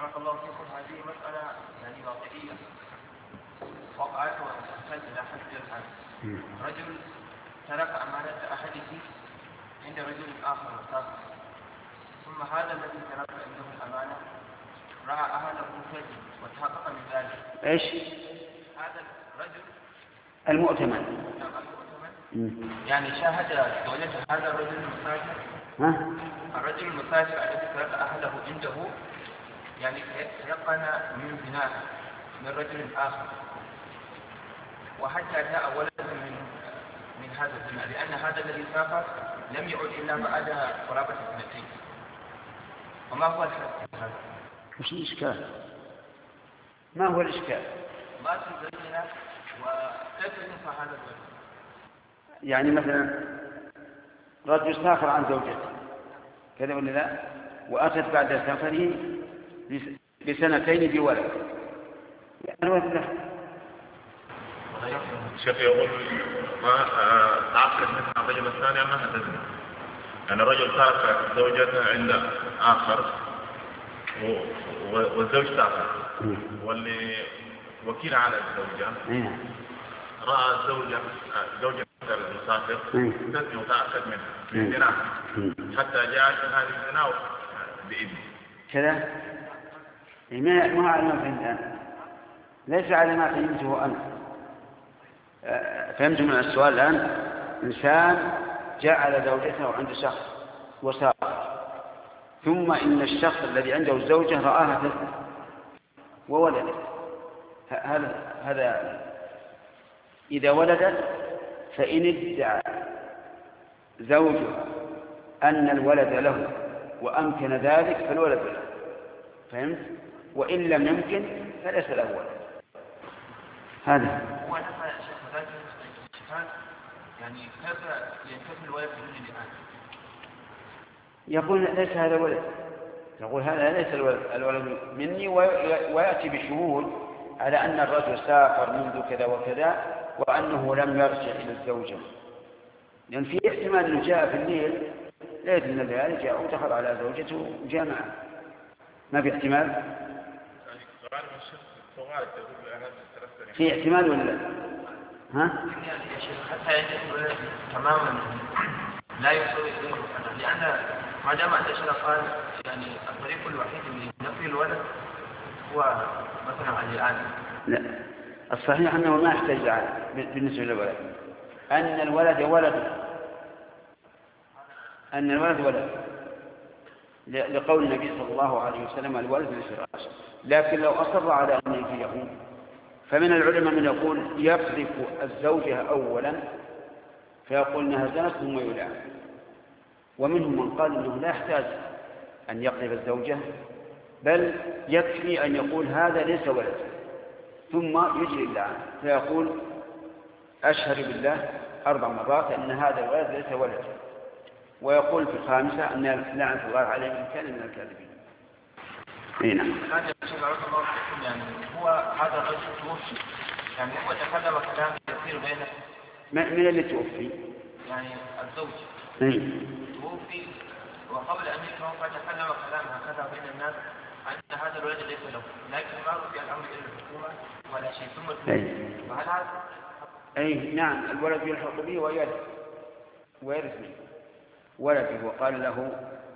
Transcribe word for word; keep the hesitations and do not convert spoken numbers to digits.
بارك الله فيكم. هذه مسألة يعني واقعية وقعت وتحتاج إلى حد الآن. رجل ترك أمانة أحده عند رجل آخر وسافر، ثم هذا الذي ترك عنده الأمانة رأى أهله كذب وتحقق من ذلك. إيش؟ هذا الرجل المؤتمن. نعم المؤتمن. يعني شاهد زوجته هذا الرجل المسافر. ها؟ الرجل المسافر الذي ترك أهله عنده يعني يقن من زناها من رجل آخر، وحتى جاء ولد من من هذا الزنا، لأن هذا الذي سافر لم يعد إلا بعد قرابة سنتين. وما هو الحد هذا؟ وش الإشكال؟ ما هو الإشكال؟ ما في زنا وكيف ينفع هذا الولد؟ يعني مثلا رجل سافر عن زوجته كذا ولا لا، وأتت بعد سفره بسنتين بولد، يعني الولد له. الشيخ يقول ما تعقد منها الرجل الثاني أنها تزني، يعني الرجل ترك زوجته عند آخر والزوج سافر، واللي وكيل على الزوجة رأى الزوجة زوجة المسافر تزني وتأكد منها من زناها حتى جاءت هذه الزنا بإذن كذا. ما على ما فهمت أنا، ليس على ما فهمته أنا. فهمت من السؤال الآن، إنسان جعل زوجته عند شخص وسافر، ثم إن الشخص الذي عنده الزوجة رآها تزني وولدت. هذا هذا إذا ولدت فإن ادعى زوجها أن الولد له وأمكن ذلك فالولد له، فهمت؟ وإن لم يمكن فليس له ولد. هذا يعني كيف ينتفي الولد بدون الآن؟ يقول ليس هذا ولد، يقول هذا ليس الولد, الولد مني، ويأتي بشهود على أن الرجل سافر منذ كذا وكذا وأنه لم يرجع إلى الزوجة، لأن في احتمال أنه جاء في الليل ليس من الليالي جاء ودخل على زوجته وجاء معه، ما في احتمال؟ في احتمال ولا لا؟ ها؟ حتى يجب تماما لا يسوي غيره، لأن ما دام الأشياء قال يعني الطريق الوحيد لنفي الولد هو مثلا على الآن. لا، الصحيح أنه ما يحتاج بالنسبة للولد، أن الولد ولد، أن الولد ولد لقول النبي صلى الله عليه وسلم الولد للفراش. لكن لو أصر على أن ينفيه فمن العلماء من يقول يقذف الزوجة أولا فيقول انها زنت ثم يلعن، ومنهم من قال انه لا يحتاج ان يقذف الزوجة، بل يكفي ان يقول هذا ليس ولد ثم يجري اللعن فيقول اشهد بالله اربع مرات ان هذا الولد ليس ولد، ويقول في الخامسة ان لعنة الله عليه ان كان من الكاذبين. هنا يعني هو هذا الرجل توفي، يعني هو تكلم كلام كثير بينه. من اللي توفي؟ يعني الزوج اي توفي، وقبل ان يتوفى تكلم كلام هكذا بين الناس ان هذا الولد ليس له، لكن ما رفع الامر الى الحكومه ولا شيء ثم توفي. فهل هذا؟ اي نعم، الولد يلحق به ويرث ويرث ولده، وقال له